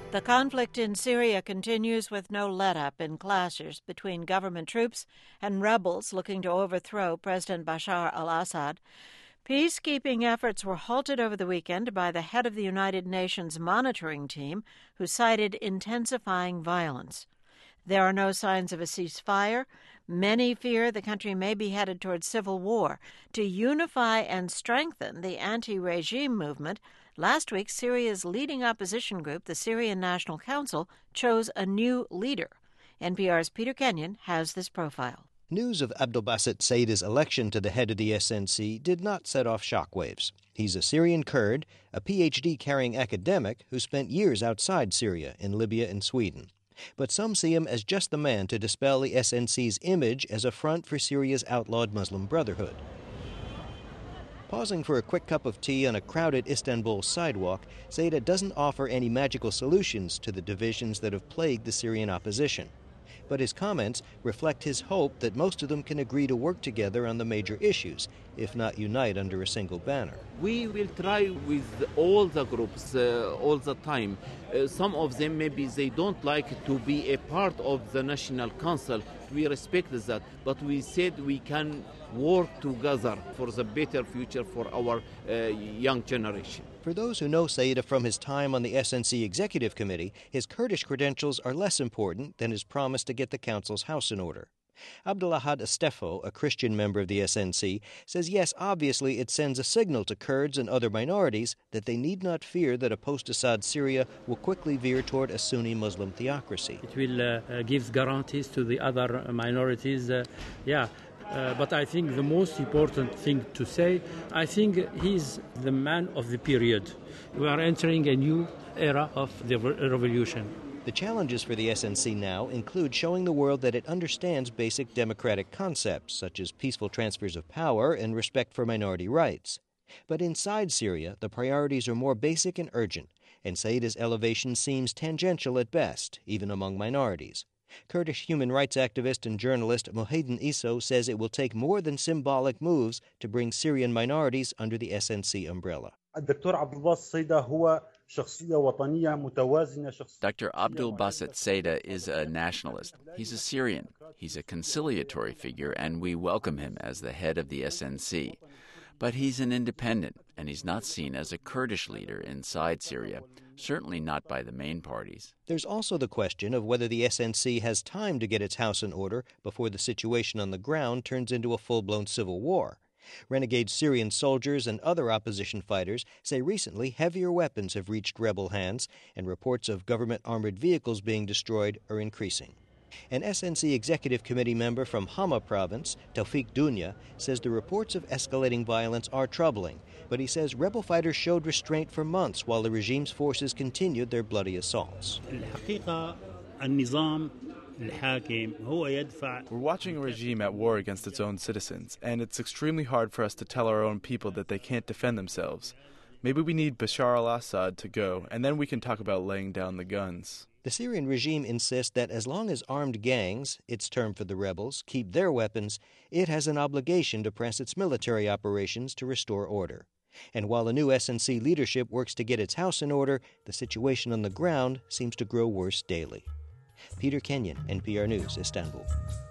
The conflict in Syria continues with no let-up in clashes between government troops and rebels looking to overthrow President Bashar al-Assad. Peacekeeping efforts were halted over the weekend by the head of the United Nations monitoring team, who cited intensifying violence. There are no signs of a ceasefire. Many fear the country may be headed towards civil war. To unify and strengthen the anti-regime movement, last week Syria's leading opposition group, the Syrian National Council, chose a new leader. NPR's Peter Kenyon has this profile. News of Abdelbaset Saida's election to the head of the SNC did not set off shockwaves. He's a Syrian Kurd, a PhD-carrying academic who spent years outside Syria, in Libya and Sweden. But some see him as just the man to dispel the SNC's image as a front for Syria's outlawed Muslim Brotherhood. Pausing for a quick cup of tea on a crowded Istanbul sidewalk, Saida doesn't offer any magical solutions to the divisions that have plagued the Syrian opposition. But his comments reflect his hope that most of them can agree to work together on the major issues, if not unite under a single banner. We will try with all the groups all the time. Some of them maybe they don't like to be a part of the National Council. We respect that, but we said we can work together for the better future for our young generation. For those who know Saida from his time on the SNC Executive Committee, his Kurdish credentials are less important than his promise to get the Council's house in order. Abdelahad Estefo, a Christian member of the SNC, says yes, obviously it sends a signal to Kurds and other minorities that they need not fear that a post-Assad Syria will quickly veer toward a Sunni Muslim theocracy. It will give guarantees to the other minorities, but I think the most important thing to say, I think he's the man of the period. We are entering a new era of the revolution. The challenges for the SNC now include showing the world that it understands basic democratic concepts, such as peaceful transfers of power and respect for minority rights. But inside Syria, the priorities are more basic and urgent, and Saida's elevation seems tangential at best, even among minorities. Kurdish human rights activist and journalist Muhyiddin Iso says it will take more than symbolic moves to bring Syrian minorities under the SNC umbrella. Dr. Abdelbaset Saida is a nationalist. He's a Syrian. He's a conciliatory figure, and we welcome him as the head of the SNC. But he's an independent, and he's not seen as a Kurdish leader inside Syria, certainly not by the main parties. There's also the question of whether the SNC has time to get its house in order before the situation on the ground turns into a full-blown civil war. Renegade Syrian soldiers and other opposition fighters say recently heavier weapons have reached rebel hands, and reports of government armored vehicles being destroyed are increasing. An SNC Executive Committee member from Hama province, Tawfiq Dunya, says the reports of escalating violence are troubling, but he says rebel fighters showed restraint for months while the regime's forces continued their bloody assaults. We're watching a regime at war against its own citizens, and it's extremely hard for us to tell our own people that they can't defend themselves. Maybe we need Bashar al-Assad to go, and then we can talk about laying down the guns. The Syrian regime insists that as long as armed gangs, its term for the rebels, keep their weapons, it has an obligation to press its military operations to restore order. And while the new SNC leadership works to get its house in order, the situation on the ground seems to grow worse daily. Peter Kenyon, NPR News, Istanbul.